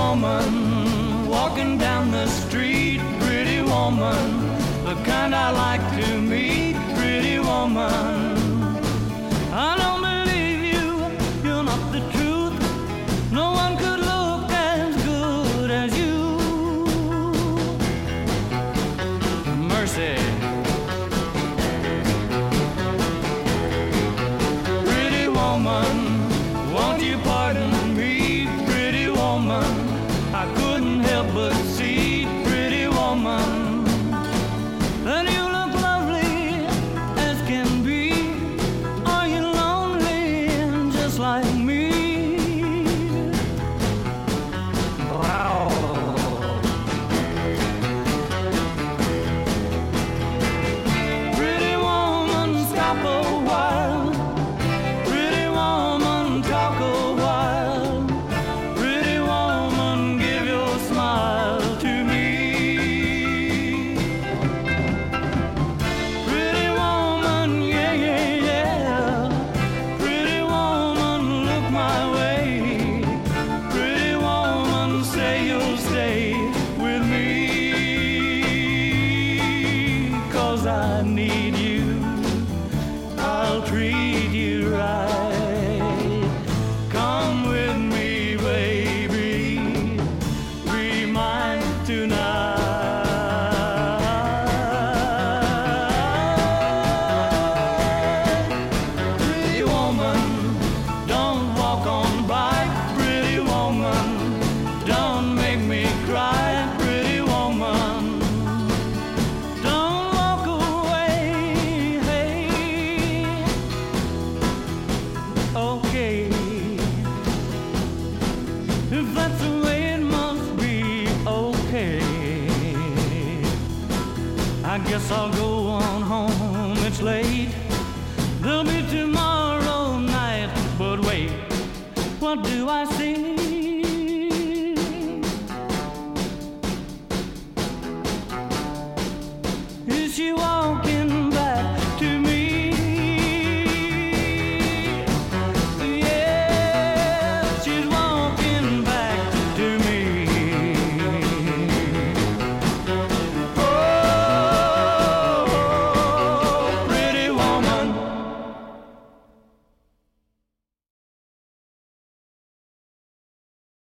woman walking down the street, pretty woman, the kind I like to meet, pretty woman. I don't believe you, you're not the truth. No one could look as good as you. Mercy. Pretty woman, won't you pardon me, pretty woman? I couldn't help but see, pretty woman, that you look lovely as can be. Are you lonely just like me? Wow. Pretty woman, stop a while. Pretty woman, talk a while. Pretty woman, give your smile to me. Pretty woman, yeah, yeah, yeah. Pretty woman, look my way. Pretty woman, say you'll stay with me. 'Cause I need you, I'll treat you right. Come with me, baby, be mine tonight. Pretty woman, don't walk on by. Pretty woman, don't make me cry. Pretty woman, don't walk away. Hey, okay, if that's the way it must be, okay. I guess I'll go on home, it's late. There'll be tomorrow night, but wait, what do I